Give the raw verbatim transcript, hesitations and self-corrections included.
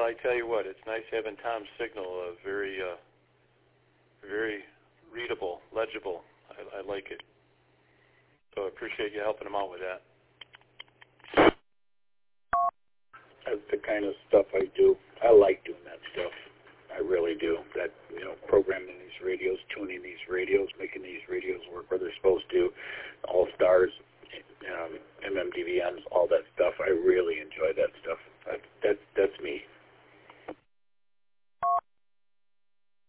I tell you what, it's nice having Tom's signal. Uh, very, uh, very readable, legible. I, I like it. So I appreciate you helping him out with that. That's the kind of stuff I do. I like doing that stuff. I really do. That, you know, programming these radios, tuning these radios, making these radios work where they're supposed to, all stars, um, M M D V Ms, all that stuff. I really